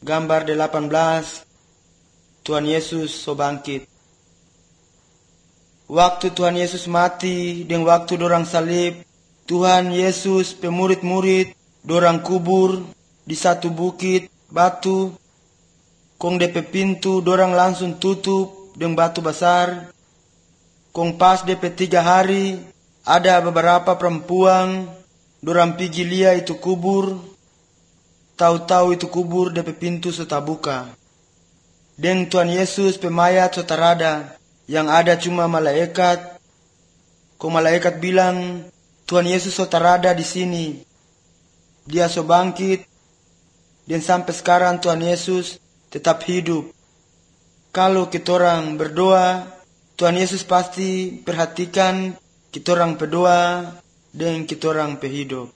Gambar 18. Tuhan Yesus so bangkit. Waktu Tuhan Yesus mati dan waktu dorang salib, Tuhan Yesus pemurid-murid dorang kubur di satu bukit batu. Kong DP pintu dorang langsung tutup dengan batu besar. Kong pas DP 3 hari ada beberapa perempuan dorang pigi lia itu kubur. Tahu-tahu itu kubur DP pintu so tabuka. Dan Tuhan Yesus pemayat so tarada, yang ada cuma malaikat. Kong malaikat bilang, Tuhan Yesus so tarada di sini. Dia so bangkit, dan sampai sekarang Tuhan Yesus tetap hidup. Kalau kita orang berdoa, Tuhan Yesus pasti perhatikan kita orang berdoa dan kita orang berhidup.